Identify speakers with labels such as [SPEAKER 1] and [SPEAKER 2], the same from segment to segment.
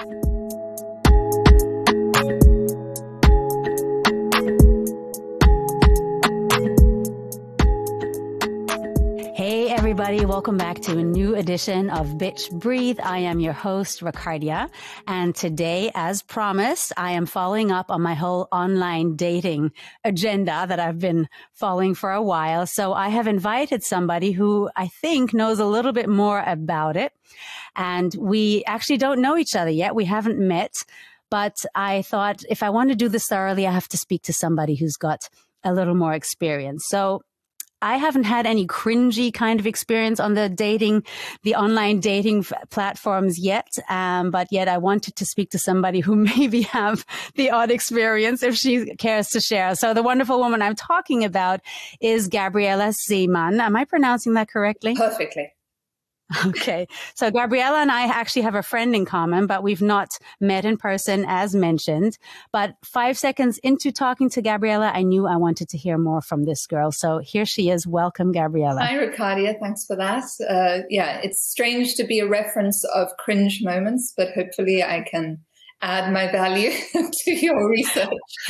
[SPEAKER 1] Hey everybody, welcome back to a new edition of Bitch Breathe. I am your host, Ricardia, and today, as promised, I am following up on my whole online dating agenda that I've been following for a while. So I have invited somebody who I think knows a little bit more about it, and we actually don't know each other yet. We haven't met, but I thought if I want to do this thoroughly, I have to speak to somebody who's got a little more experience. So I haven't had any cringy kind of experience on the online dating platforms yet. But yet I wanted to speak to somebody who maybe have the odd experience if she cares to share. So the wonderful woman I'm talking about is Gabriela Seemann. Am I pronouncing that correctly?
[SPEAKER 2] Perfectly.
[SPEAKER 1] Okay. So Gabriela and I actually have a friend in common, but we've not met in person as mentioned. But 5 seconds into talking to Gabriela, I knew I wanted to hear more from this girl. So here she is. Welcome, Gabriela.
[SPEAKER 2] Hi, Ricardia. Thanks for that. Yeah, it's strange to be a reference of cringe moments, but hopefully I can add my value to your research.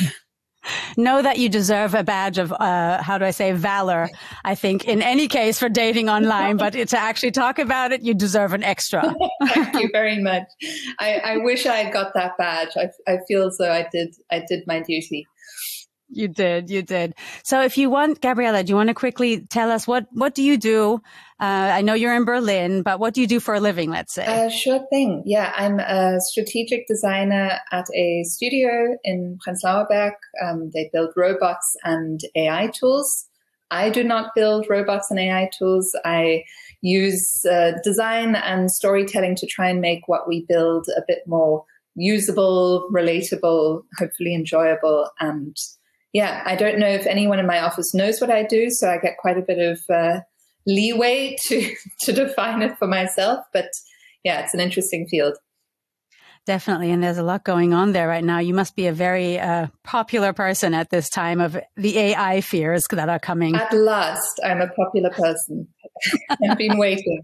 [SPEAKER 1] Know that you deserve a badge of, valor, I think, in any case for dating online, but to actually talk about it, you deserve an extra.
[SPEAKER 2] Thank you very much. I wish I had got that badge. I feel as though I did my duty.
[SPEAKER 1] You did. So if you want, Gabriela, do you want to quickly tell us what do you do? I know you're in Berlin, but what do you do for a living, let's say?
[SPEAKER 2] Sure thing. Yeah, I'm a strategic designer at a studio in Prenzlauer Berg. They build robots and AI tools. I do not build robots and AI tools. I use design and storytelling to try and make what we build a bit more usable, relatable, hopefully enjoyable. And yeah, I don't know if anyone in my office knows what I do, so I get quite a bit of leeway to define it for myself. But yeah, it's an interesting field.
[SPEAKER 1] Definitely. And there's a lot going on there right now. You must be a very popular person at this time of the AI fears that are coming.
[SPEAKER 2] At last, I'm a popular person. I've been waiting.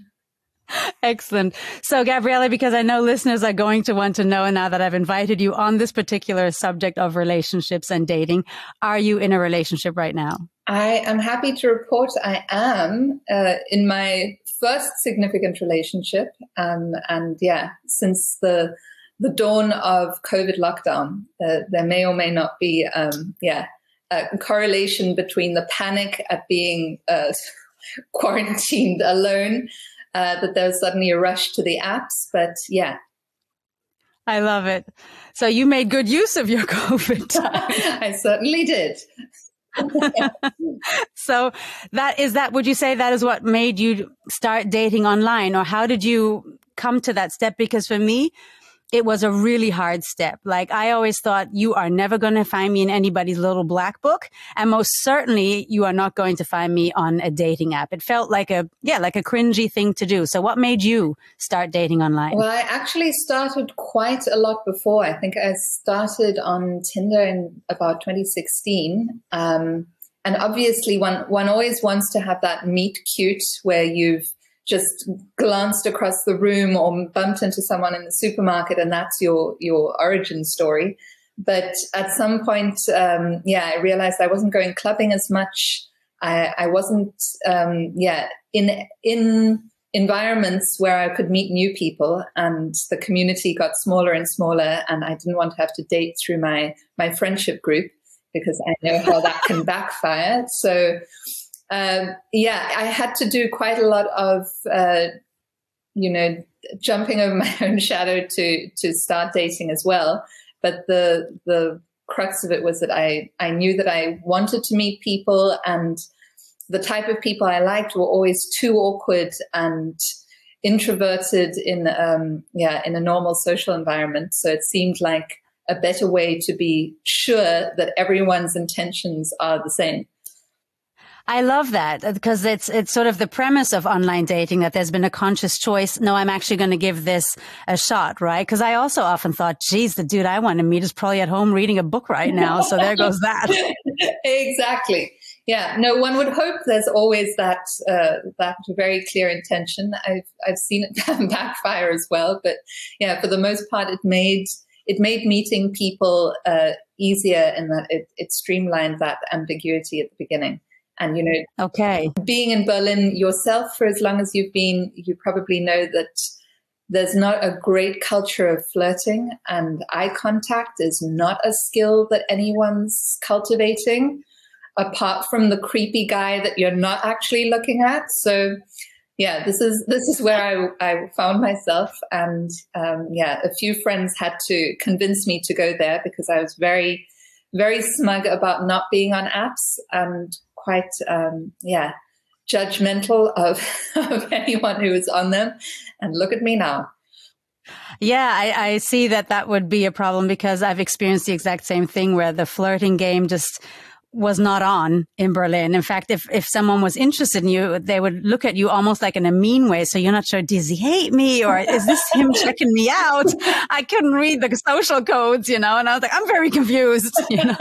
[SPEAKER 1] Excellent. So, Gabriela, because I know listeners are going to want to know now that I've invited you on this particular subject of relationships and dating, are you in a relationship right now?
[SPEAKER 2] I am happy to report I am in my first significant relationship. And yeah, since the dawn of COVID lockdown, there may or may not be a correlation between the panic at being quarantined alone, that there was suddenly a rush to the apps. But yeah.
[SPEAKER 1] I love it. So you made good use of your COVID time.
[SPEAKER 2] I certainly did.
[SPEAKER 1] So would you say that is what made you start dating online, or how did you come to that step? Because for me, it was a really hard step. Like I always thought, you are never going to find me in anybody's little black book. And most certainly you are not going to find me on a dating app. It felt like a cringy thing to do. So what made you start dating online?
[SPEAKER 2] Well, I actually started quite a lot before. I think I started on Tinder in about 2016. And obviously one always wants to have that meet cute where you've just glanced across the room or bumped into someone in the supermarket and that's your origin story. But at some point, I realized I wasn't going clubbing as much. I wasn't, in environments where I could meet new people, and the community got smaller and smaller, and I didn't want to have to date through my friendship group because I know how that can backfire. So I had to do quite a lot of, jumping over my own shadow to start dating as well. But the crux of it was that I knew that I wanted to meet people, and the type of people I liked were always too awkward and introverted in a normal social environment. So it seemed like a better way to be sure that everyone's intentions are the same.
[SPEAKER 1] I love that because it's sort of the premise of online dating that there's been a conscious choice. No, I'm actually going to give this a shot, right? Because I also often thought, geez, the dude I want to meet is probably at home reading a book right now. So there goes that.
[SPEAKER 2] Exactly. Yeah, no, one would hope there's always that very clear intention. I've seen it backfire as well, but yeah, for the most part, it made meeting people easier in that it streamlined that ambiguity at the beginning. And
[SPEAKER 1] Okay.
[SPEAKER 2] being in Berlin yourself for as long as you've been, you probably know that there's not a great culture of flirting, and eye contact is not a skill that anyone's cultivating, apart from the creepy guy that you're not actually looking at. So yeah, this is where I found myself. And a few friends had to convince me to go there because I was very, very smug about not being on apps and quite, judgmental of anyone who was on them. And look at me now.
[SPEAKER 1] Yeah, I see that would be a problem because I've experienced the exact same thing where the flirting game just was not on in Berlin. In fact, if someone was interested in you, they would look at you almost like in a mean way. So you're not sure, does he hate me or is this him checking me out? I couldn't read the social codes, and I was like, I'm very confused,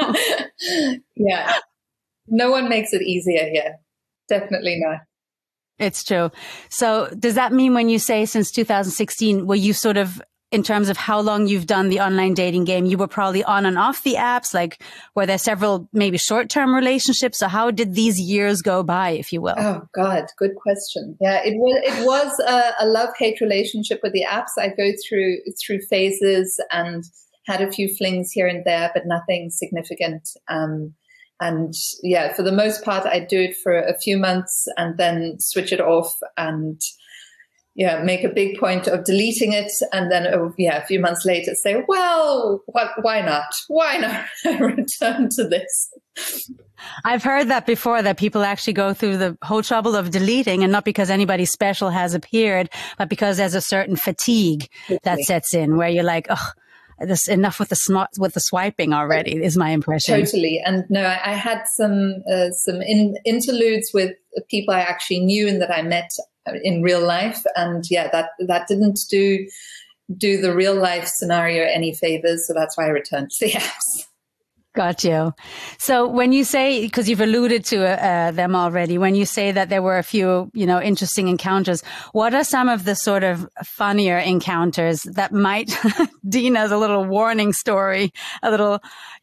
[SPEAKER 2] Yeah. No one makes it easier here. Definitely not.
[SPEAKER 1] It's true. So does that mean when you say since 2016, were you sort of, in terms of how long you've done the online dating game, you were probably on and off the apps? Like, were there several maybe short-term relationships? So how did these years go by, if you will?
[SPEAKER 2] Oh God, good question. Yeah, it was a love-hate relationship with the apps. I go through phases and had a few flings here and there, but nothing significant. And yeah, for the most part, I do it for a few months and then switch it off and make a big point of deleting it. And then, a few months later say, well, why not? Why not return to this?
[SPEAKER 1] I've heard that before, that people actually go through the whole trouble of deleting, and not because anybody special has appeared, but because there's a certain fatigue that sets in where you're like, oh, this enough with the swiping already, is my impression.
[SPEAKER 2] Totally. And no, I had some interludes with people I actually knew and that I met in real life. And yeah, that didn't do the real life scenario any favors. So that's why I returned to the apps.
[SPEAKER 1] Got you. So when you say, because you've alluded to them already, when you say that there were a few, interesting encounters, what are some of the sort of funnier encounters that might deem as a little warning story, a little,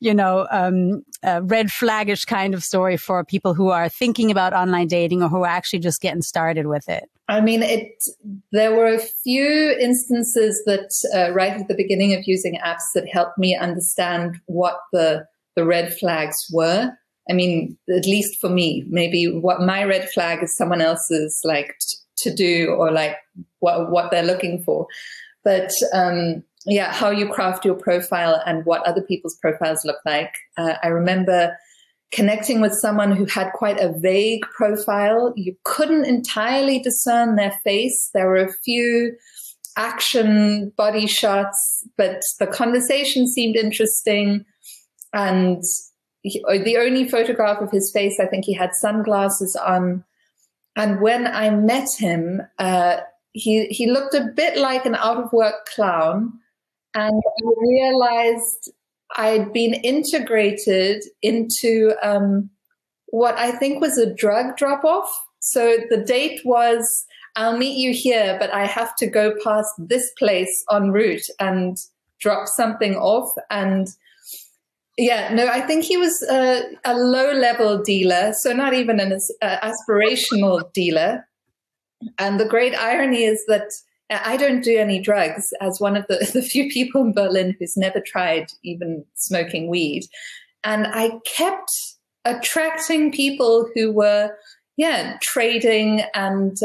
[SPEAKER 1] red flaggish kind of story for people who are thinking about online dating or who are actually just getting started with it?
[SPEAKER 2] I mean, there were a few instances that right at the beginning of using apps that helped me understand what the red flags were. I mean, at least for me, maybe what my red flag is someone else's like to do or like what they're looking for. But how you craft your profile and what other people's profiles look like. I remember connecting with someone who had quite a vague profile. You couldn't entirely discern their face. There were a few action body shots, but the conversation seemed interesting. And the only photograph of his face, I think he had sunglasses on. And when I met him, he looked a bit like an out-of-work clown. And I realized I'd been integrated into what I think was a drug drop-off. So the date was, I'll meet you here, but I have to go past this place en route and drop something off. And I think he was a low-level dealer, so not even an aspirational dealer. And the great irony is that I don't do any drugs, as one of the few people in Berlin who's never tried even smoking weed. And I kept attracting people who were, trading and,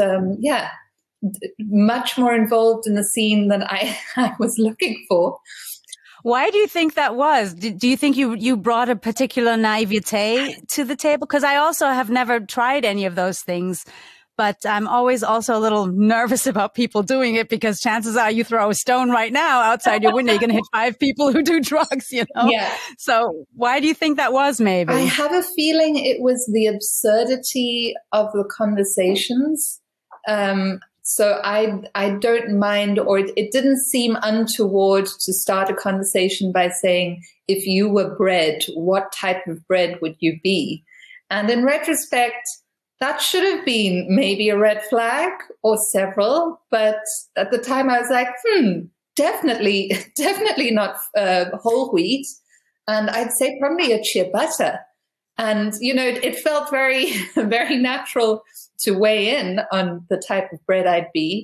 [SPEAKER 2] much more involved in the scene than I was looking for.
[SPEAKER 1] Why do you think that was? Do you think you brought a particular naivete to the table? Because I also have never tried any of those things, but I'm always also a little nervous about people doing it because chances are you throw a stone right now outside your window, you're going to hit 5 people who do drugs, Yeah. So why do you think that was, maybe?
[SPEAKER 2] I have a feeling it was the absurdity of the conversations. So I don't mind, or it didn't seem untoward to start a conversation by saying, if you were bread, what type of bread would you be? And in retrospect, that should have been maybe a red flag or several. But at the time I was like, definitely not whole wheat. And I'd say probably a ciabatta. And, it felt very, very natural to weigh in on the type of bread I'd be.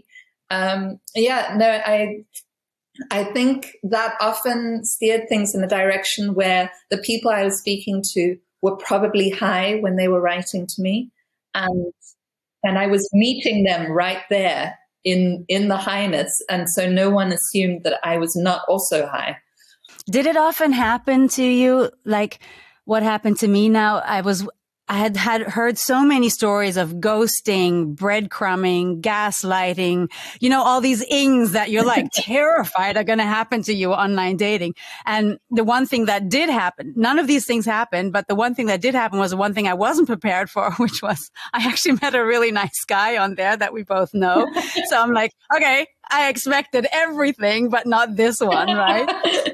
[SPEAKER 2] I think that often steered things in a direction where the people I was speaking to were probably high when they were writing to me. And I was meeting them right there in the highness. And so no one assumed that I was not also high.
[SPEAKER 1] Did it often happen to you? Like what happened to me now? I had heard so many stories of ghosting, breadcrumbing, gaslighting, all these ings that you're like terrified are going to happen to you online dating. And the one thing that did happen, none of these things happened, but the one thing that did happen was the one thing I wasn't prepared for, which was I actually met a really nice guy on there that we both know. So I'm like, okay, I expected everything, but not this one, right?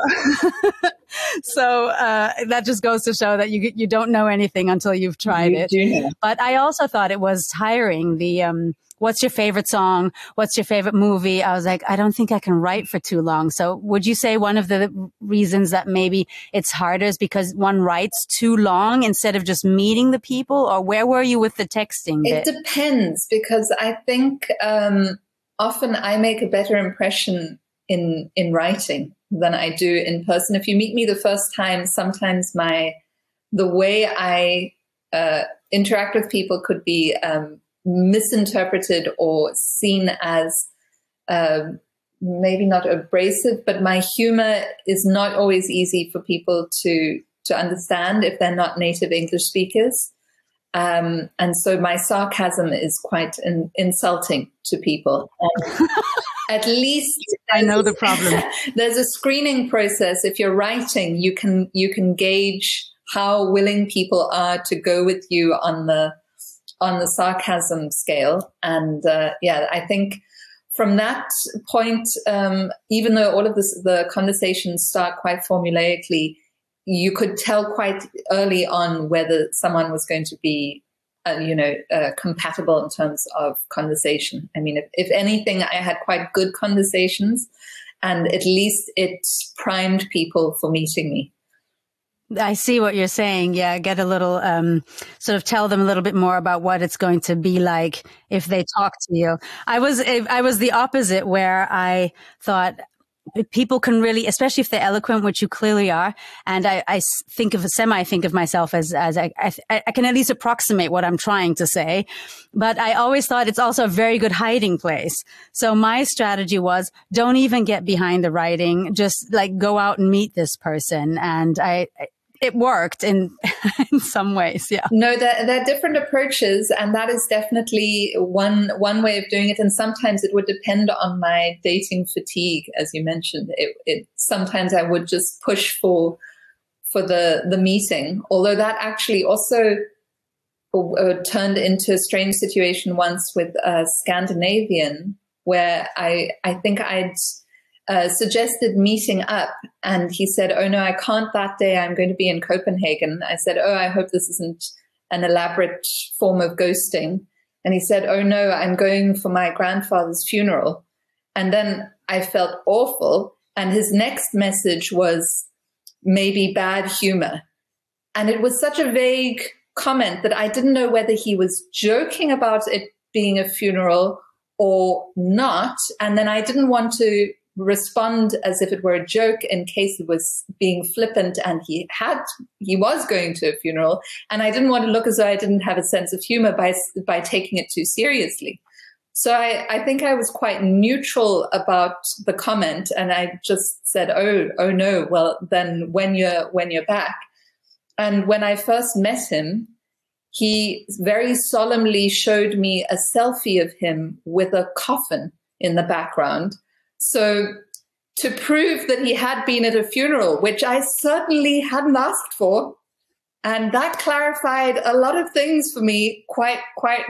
[SPEAKER 1] So that just goes to show that you don't know anything until you've tried it.
[SPEAKER 2] Do.
[SPEAKER 1] But I also thought it was tiring. The what's your favorite song? What's your favorite movie? I was like, I don't think I can write for too long. So would you say one of the reasons that maybe it's harder is because one writes too long instead of just meeting the people? Or where were you with the texting bit?
[SPEAKER 2] It depends, because I think often I make a better impression in writing than I do in person. If you meet me the first time, sometimes the way I interact with people could be misinterpreted or seen as maybe not abrasive, but my humor is not always easy for people to understand if they're not native English speakers. And so my sarcasm is quite insulting to people. At least
[SPEAKER 1] I know the problem.
[SPEAKER 2] There's a screening process. If you're writing, you can gauge how willing people are to go with you on the sarcasm scale. And I think from that point, even though all of the conversations start quite formulaically, you could tell quite early on whether someone was going to be compatible in terms of conversation. I mean, if anything, I had quite good conversations, and at least it primed people for meeting me.
[SPEAKER 1] I see what you're saying. Yeah, get a little, sort of tell them a little bit more about what it's going to be like if they talk to you. I was the opposite, where I thought people can really, especially if they're eloquent, which you clearly are. And I think of myself as I can at least approximate what I'm trying to say. But I always thought it's also a very good hiding place. So my strategy was, don't even get behind the writing. Just like go out and meet this person. And it worked in some ways. Yeah.
[SPEAKER 2] No, there are different approaches, and that is definitely one way of doing it. And sometimes it would depend on my dating fatigue, as you mentioned. It sometimes I would just push for the meeting, although that actually also turned into a strange situation once with a Scandinavian, where I think I'd suggested meeting up, and he said, "Oh no, I can't that day. I'm going to be in Copenhagen." I said, "Oh, I hope this isn't an elaborate form of ghosting." And he said, "Oh no, I'm going for my grandfather's funeral." And then I felt awful. And his next message was maybe bad humor. And it was such a vague comment that I didn't know whether he was joking about it being a funeral or not. And then I didn't want to respond as if it were a joke in case it was being flippant and he was going to a funeral, and I didn't want to look as though I didn't have a sense of humor by taking it too seriously. So I think I was quite neutral about the comment, and I just said, oh no, well then when you're back. And when I first met him, he very solemnly showed me a selfie of him with a coffin in the background. So to prove that he had been at a funeral, which I certainly hadn't asked for, and that clarified a lot of things for me quite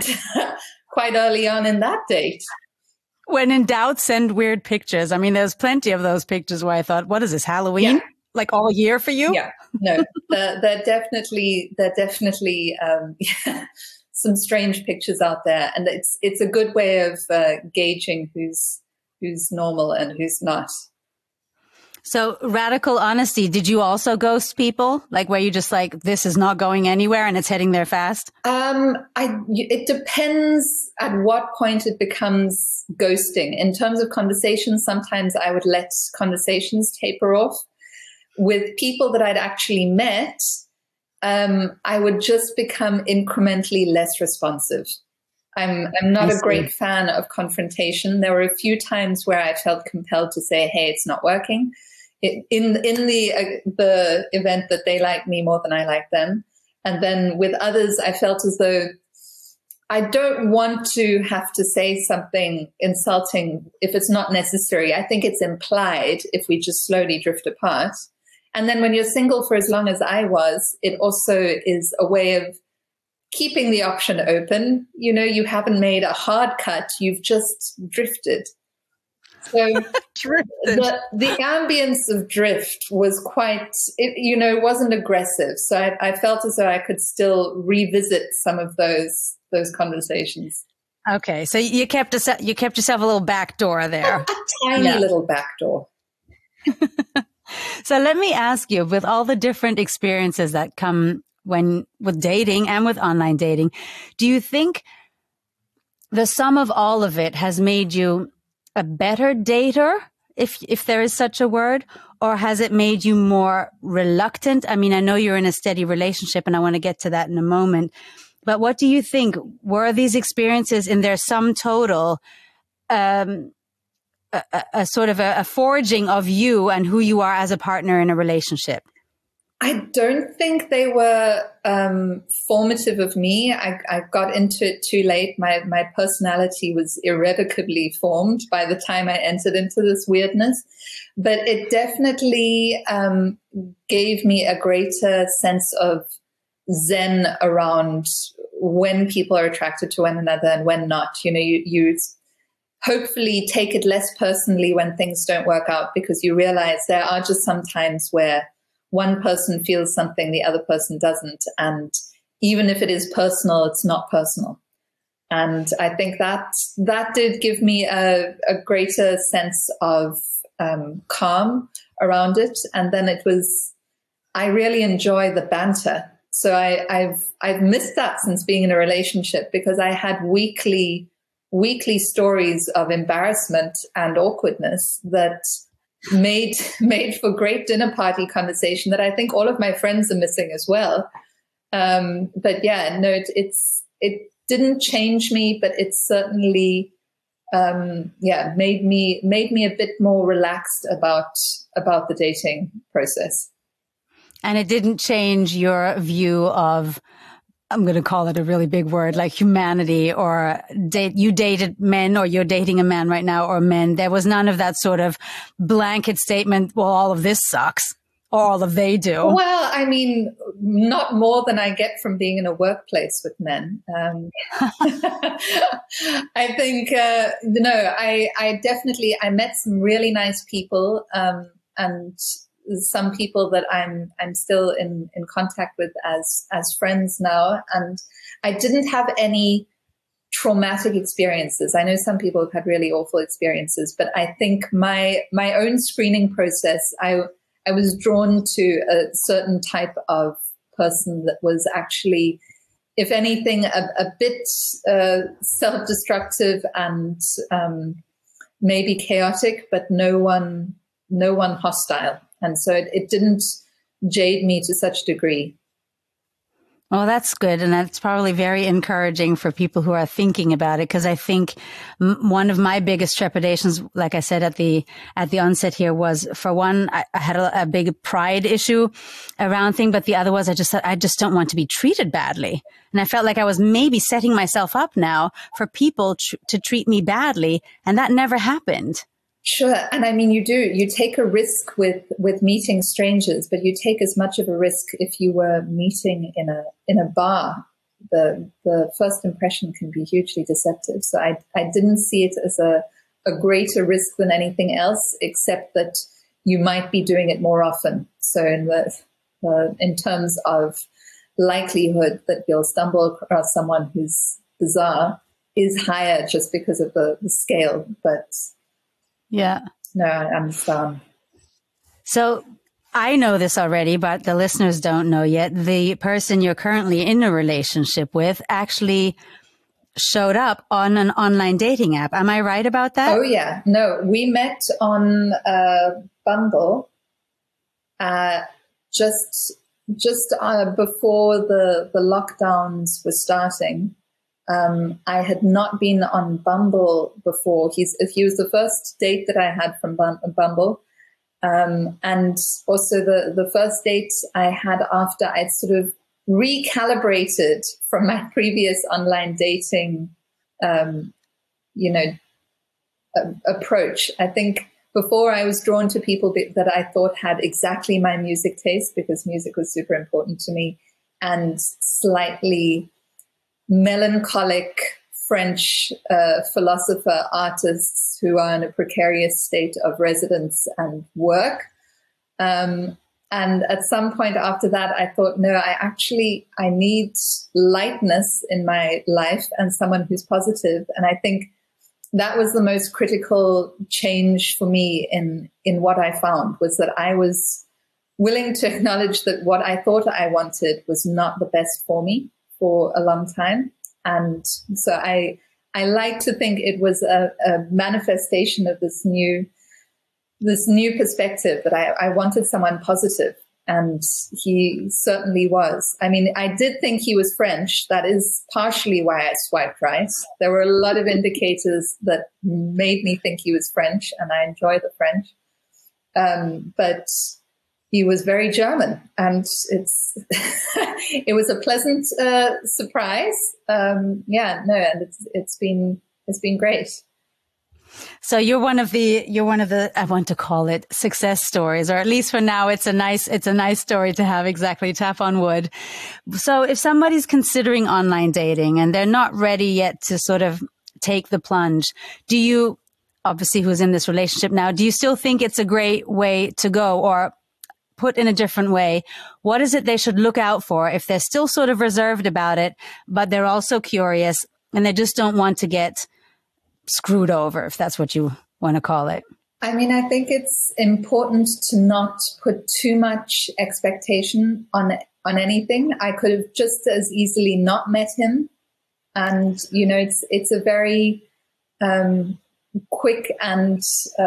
[SPEAKER 2] early on in that date.
[SPEAKER 1] When in doubt, send weird pictures. I mean, there's plenty of those pictures where I thought, what is this, Halloween? like all year for you?
[SPEAKER 2] Yeah, no, they're definitely yeah, some strange pictures out there, and it's a good way of gauging who's normal and who's not.
[SPEAKER 1] So radical honesty, did you also ghost people? Like where you just like, this is not going anywhere and it's heading there fast?
[SPEAKER 2] It depends at what point it becomes ghosting. In terms of conversations, sometimes I would let conversations taper off. With people that I'd actually met, I would just become incrementally less responsive. I'm not a great fan of confrontation. There were a few times where I felt compelled to say, hey, it's not working. In the event that they like me more than I like them. And then with others, I felt as though I don't want to have to say something insulting if it's not necessary. I think it's implied if we just slowly drift apart. And then when you're single for as long as I was, it also is a way of keeping the option open. You know, you haven't made a hard cut, you've just drifted. So the ambience of drift was quite, it wasn't aggressive. So I felt as though I could still revisit some of those conversations.
[SPEAKER 1] Okay, so you kept yourself a little back door there.
[SPEAKER 2] A tiny little back door.
[SPEAKER 1] So let me ask you, with all the different experiences that come with dating and with online dating, do you think the sum of all of it has made you a better dater, if there is such a word, or has it made you more reluctant? I mean, I know you're in a steady relationship and I want to get to that in a moment, but what do you think? Were these experiences in their sum total, a sort of a forging of you and who you are as a partner in a relationship?
[SPEAKER 2] I don't think they were formative of me. I got into it too late. My personality was irrevocably formed by the time I entered into this weirdness. But it definitely gave me a greater sense of zen around when people are attracted to one another and when not. You know, you hopefully take it less personally when things don't work out, because you realize there are just some times where one person feels something, the other person doesn't. And even if it is personal, it's not personal. And I think that did give me a greater sense of calm around it. And then I really enjoy the banter. So I've missed that since being in a relationship, because I had weekly stories of embarrassment and awkwardness that made for great dinner party conversation that I think all of my friends are missing as well. But yeah, no, it didn't change me, but it certainly made me a bit more relaxed about the dating process.
[SPEAKER 1] And it didn't change your view of, I'm going to call it a really big word, like humanity, or you dated men, or you're dating a man right now, or men. There was none of that sort of blanket statement, well, all of this sucks, or all of they do.
[SPEAKER 2] Well, I mean, not more than I get from being in a workplace with men. I think, I definitely, I met some really nice people, and some people that I'm still in contact with as friends now. And I didn't have any traumatic experiences. I know some people have had really awful experiences, but I think my own screening process, I was drawn to a certain type of person that was actually, if anything, a bit self-destructive and maybe chaotic, but no one hostile. And so it didn't jade me to such a degree.
[SPEAKER 1] Well, that's good. And that's probably very encouraging for people who are thinking about it. Because I think one of my biggest trepidations, like I said at the onset here, was, for one, I had a big pride issue around thing. But the other was I just don't want to be treated badly. And I felt like I was maybe setting myself up now for people to treat me badly. And that never happened.
[SPEAKER 2] Sure. And I mean, you take a risk with meeting strangers, but you take as much of a risk if you were meeting in a bar. The first impression can be hugely deceptive. So I didn't see it as a greater risk than anything else, except that you might be doing it more often. So in terms of likelihood that you'll stumble across someone who's bizarre is higher just because of the scale. But
[SPEAKER 1] yeah,
[SPEAKER 2] no, I understand.
[SPEAKER 1] So I know this already, but the listeners don't know yet. The person you're currently in a relationship with actually showed up on an online dating app. Am I right about that?
[SPEAKER 2] Oh, yeah. No, we met on Bumble just before the lockdowns were starting. I had not been on Bumble before. He was the first date that I had from Bumble. And also the first date I had after I'd sort of recalibrated from my previous online dating, approach. I think before I was drawn to people that I thought had exactly my music taste, because music was super important to me, and slightly melancholic French philosopher artists who are in a precarious state of residence and work. And at some point after that, I thought, no, I need lightness in my life and someone who's positive. And I think that was the most critical change for me in what I found, was that I was willing to acknowledge that what I thought I wanted was not the best for me for a long time. And so I like to think it was a manifestation of this new perspective that I wanted someone positive, and he certainly was. I mean, I did think he was French. That is partially why I swiped right. There were a lot of indicators that made me think he was French, and I enjoy the French. But he was very German, and it was a pleasant surprise. And it's been great.
[SPEAKER 1] So you're one of the, I want to call it success stories, or at least for now, it's a nice story to have. Exactly. Tap on wood. So if somebody's considering online dating and they're not ready yet to sort of take the plunge, obviously who's in this relationship now, do you still think it's a great way to go? Or put in a different way, what is it they should look out for if they're still sort of reserved about it, but they're also curious and they just don't want to get screwed over, if that's what you want to call it?
[SPEAKER 2] I mean, I think it's important to not put too much expectation on anything. I could have just as easily not met him. And, it's a very quick and,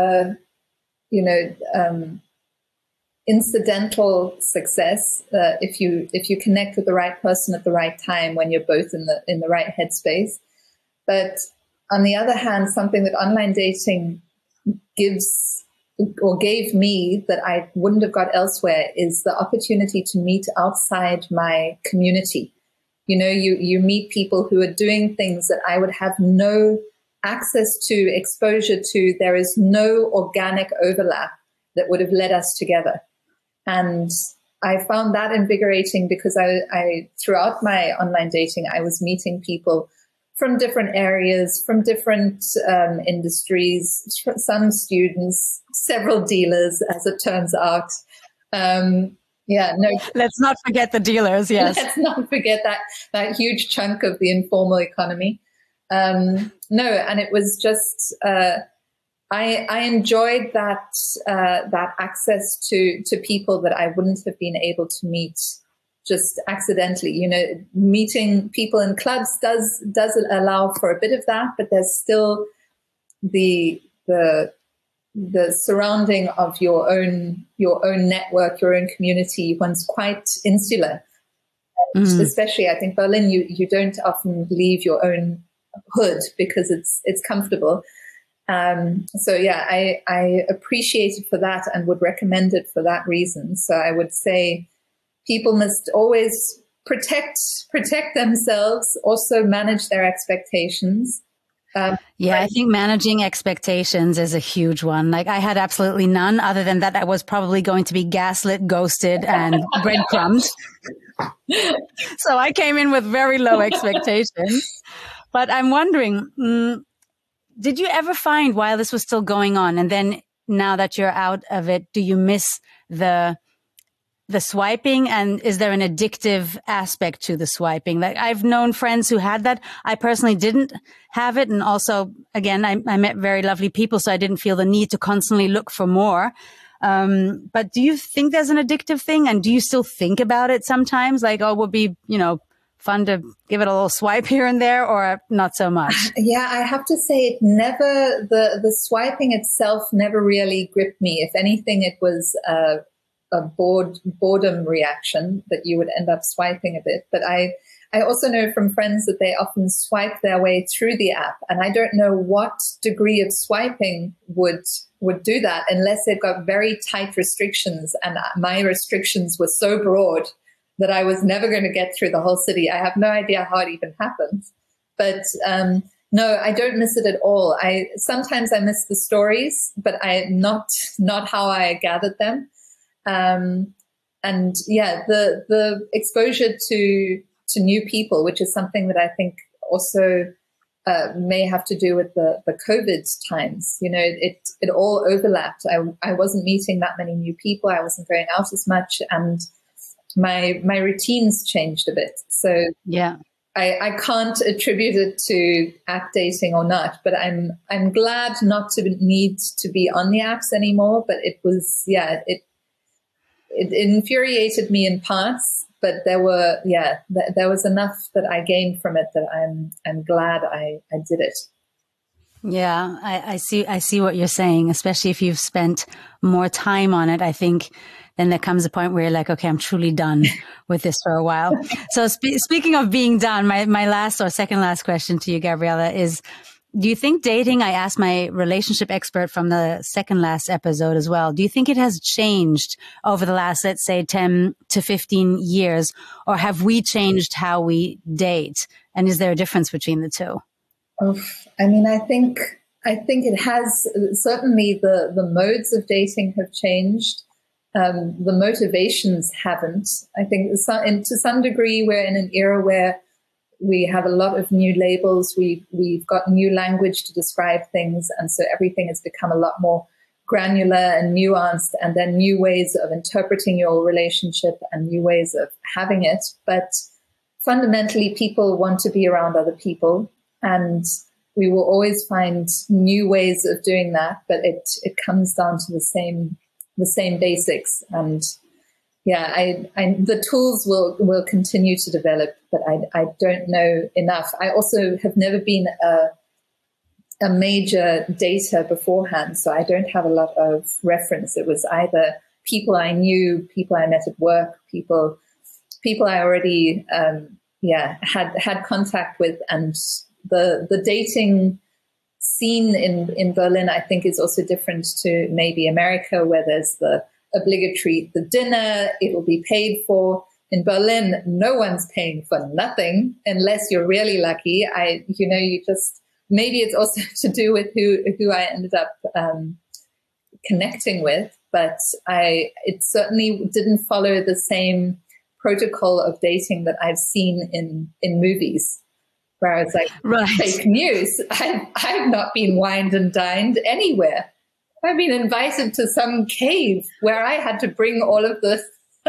[SPEAKER 2] incidental success if you connect with the right person at the right time, when you're both in the right headspace. But on the other hand, something that online dating gives or gave me that I wouldn't have got elsewhere is the opportunity to meet outside my community. You meet people who are doing things that I would have no access to, exposure to. There is no organic overlap that would have led us together. And I found that invigorating, because I throughout my online dating, I was meeting people from different areas, from different industries, some students, several dealers, as it turns out.
[SPEAKER 1] Let's not forget the dealers. Yes.
[SPEAKER 2] Let's not forget that huge chunk of the informal economy. And it was just, I enjoyed that access to people that I wouldn't have been able to meet just accidentally. Meeting people in clubs does allow for a bit of that, but there's still the surrounding of your own network, your own community. One's quite insular, especially I think Berlin. You don't often leave your own hood because it's comfortable. I appreciate it for that and would recommend it for that reason. So I would say people must always protect themselves, also manage their expectations.
[SPEAKER 1] I think managing expectations is a huge one. Like, I had absolutely none, other than that I was probably going to be gaslit, ghosted, and breadcrumbed. So I came in with very low expectations. But I'm wondering, did you ever find, while this was still going on, and then now that you're out of it, do you miss the the swiping, and is there an addictive aspect to the swiping? Like, I've known friends who had that. I personally didn't have it. And also, again, I met very lovely people, so I didn't feel the need to constantly look for more. But do you think there's an addictive thing? And do you still think about it sometimes? Like, oh, it would be, fun to give it a little swipe here and there, or not so much?
[SPEAKER 2] Yeah, I have to say it never, the swiping itself never really gripped me. If anything, it was a boredom reaction that you would end up swiping a bit. But I also know from friends that they often swipe their way through the app. And I don't know what degree of swiping would do that unless they've got very tight restrictions. And my restrictions were so broad that I was never going to get through the whole city. I have no idea how it even happens. But no, I don't miss it at all. Sometimes I miss the stories, but not how I gathered them. And yeah, the exposure to new people, which is something that I think also may have to do with the COVID times. It all overlapped. I wasn't meeting that many new people. I wasn't going out as much, and my routines changed a bit. So
[SPEAKER 1] yeah,
[SPEAKER 2] I can't attribute it to app dating or not, but I'm glad not to need to be on the apps anymore. But it was, it infuriated me in parts, but there was enough that I gained from it that I'm glad I did it.
[SPEAKER 1] Yeah, I see what you're saying, especially if you've spent more time on it. I think then there comes a point where you're like, okay, I'm truly done with this for a while. So speaking of being done, my last or second last question to you, Gabriela, is, do you think dating, I asked my relationship expert from the second last episode as well, do you think it has changed over the last, let's say, 10 to 15 years, or have we changed how we date? And is there a difference between the two?
[SPEAKER 2] I mean, I think it has. Certainly the modes of dating have changed. The motivations haven't. I think to some degree we're in an era where we have a lot of new labels. We've got new language to describe things. And so everything has become a lot more granular and nuanced, and then new ways of interpreting your relationship and new ways of having it. But fundamentally, people want to be around other people, and we will always find new ways of doing that. But it comes down to the same basics. And yeah, the tools will continue to develop, but I don't know enough. I also have never been a major dater beforehand, so I don't have a lot of reference. It was either people I knew, people I met at work, people I already had contact with. And the dating scene in Berlin, I think, is also different to maybe America, where there's the dinner, it will be paid for. In Berlin, no one's paying for nothing unless you're really lucky. Maybe it's also to do with who I ended up connecting with, but it certainly didn't follow the same protocol of dating that I've seen in movies, where it's like, right, fake news. I've not been wined and dined anywhere. I've been invited to some cave where I had to bring all of the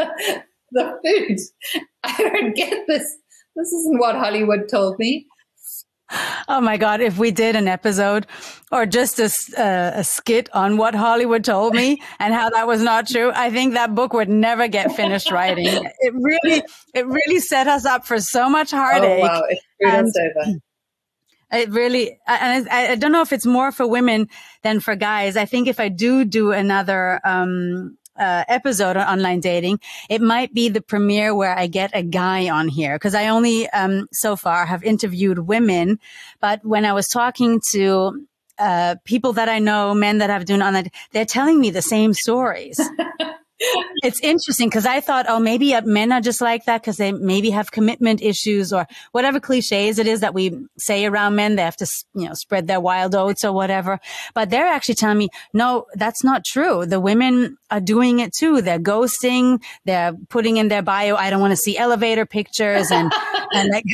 [SPEAKER 2] food. I don't get this. This isn't what Hollywood told me.
[SPEAKER 1] Oh my God, if we did an episode or just a skit on what Hollywood told me and how that was not true, I think that book would never get finished writing. It really set us up for so much heartache.
[SPEAKER 2] Oh wow, it screwed us over.
[SPEAKER 1] It really, and I don't know if it's more for women than for guys. I think if I do another episode on online dating, it might be the premiere where I get a guy on here, because I only so far have interviewed women. But when I was talking to people that I know, men that have done online, they're telling me the same stories. It's interesting, because I thought, oh, maybe men are just like that because they maybe have commitment issues or whatever cliches it is that we say around men. They have to, spread their wild oats or whatever. But they're actually telling me, no, that's not true. The women are doing it too. They're ghosting. They're putting in their bio, I don't want to see elevator pictures and like.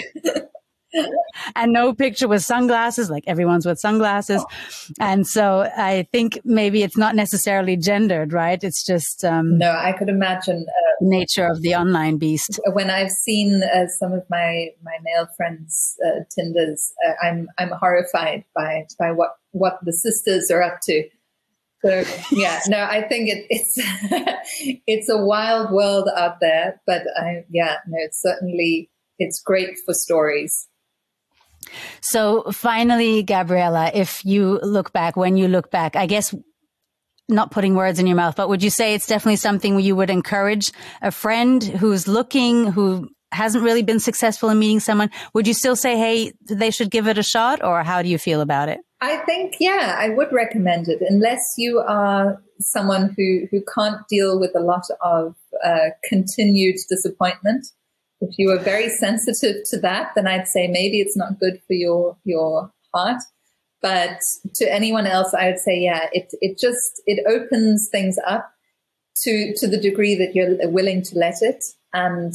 [SPEAKER 1] And no picture with sunglasses, like everyone's with sunglasses. And so I think maybe it's not necessarily gendered, right? It's just...
[SPEAKER 2] No, I could imagine
[SPEAKER 1] nature of the online beast.
[SPEAKER 2] When I've seen some of my male friends' Tinders, I'm horrified by what the sisters are up to. So yeah, no, I think it's it's a wild world out there, but it's great for stories.
[SPEAKER 1] So finally, Gabriela, when you look back, I guess, not putting words in your mouth, but would you say it's definitely something you would encourage a friend who's looking, who hasn't really been successful in meeting someone? Would you still say, hey, they should give it a shot, or how do you feel about it?
[SPEAKER 2] I think, yeah, I would recommend it, unless you are someone who can't deal with a lot of continued disappointment. If you are very sensitive to that, then I'd say maybe it's not good for your heart. But to anyone else, I would say, yeah, it opens things up to the degree that you're willing to let it. And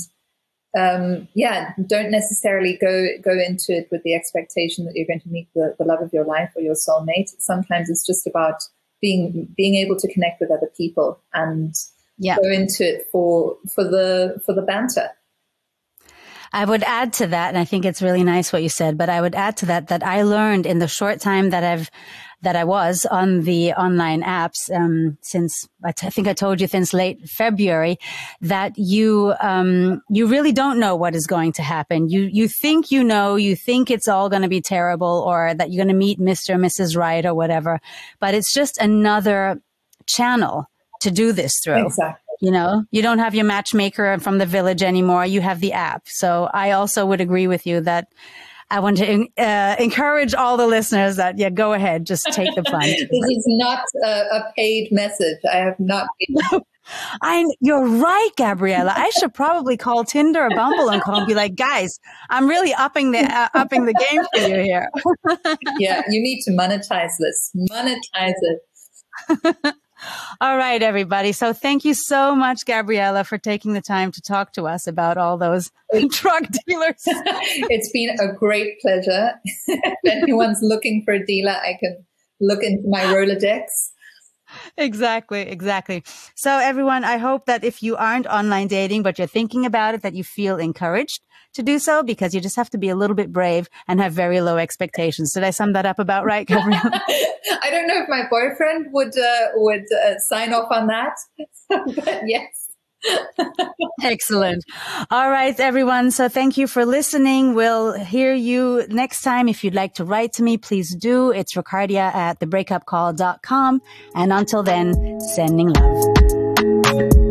[SPEAKER 2] don't necessarily go into it with the expectation that you're going to meet the love of your life or your soulmate. Sometimes it's just about being able to connect with other people and go into it for the banter.
[SPEAKER 1] I would add to that, and I think it's really nice what you said, but I would add to that I learned in the short time that I was on the online apps, since I think I told you since late February, that you really don't know what is going to happen. You think you think it's all going to be terrible, or that you're going to meet Mr. or Mrs. Right or whatever, but it's just another channel to do this through.
[SPEAKER 2] Exactly.
[SPEAKER 1] You know, you don't have your matchmaker from the village anymore. You have the app. So I also would agree with you that I want to encourage all the listeners that, go ahead, just take the plunge.
[SPEAKER 2] This is not a paid message. I have not been.
[SPEAKER 1] You're right, Gabriela. I should probably call Tinder or Bumble and be like, guys, I'm really upping the game for you here.
[SPEAKER 2] Yeah, you need to monetize this. Monetize it.
[SPEAKER 1] All right, everybody. So thank you so much, Gabriela, for taking the time to talk to us about all those drug dealers.
[SPEAKER 2] It's been a great pleasure. If anyone's looking for a dealer, I can look into my Rolodex.
[SPEAKER 1] Exactly. So everyone, I hope that if you aren't online dating, but you're thinking about it, that you feel encouraged to do so, because you just have to be a little bit brave and have very low expectations. Did I sum that up about right, Gabriela?
[SPEAKER 2] I don't know if my boyfriend would sign off on that, but yes.
[SPEAKER 1] Excellent. All right, everyone. So thank you for listening. We'll hear you next time. If you'd like to write to me, please do. It's Ricardia@thebreakupcall.com. And until then, sending love.